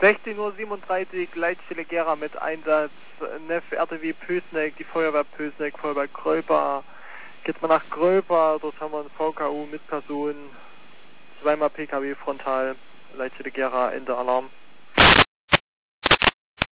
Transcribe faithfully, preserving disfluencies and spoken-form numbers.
sechzehn Uhr siebenunddreißig, Leitstelle Gera mit Einsatz, N E F R T W Pößneck, die Feuerwehr Pößneck, Feuerwehr Gröber. Geht mal nach Gröber, dort haben wir ein V K U mit Personen, zweimal P K W frontal, Leitstelle Gera, Ende Alarm.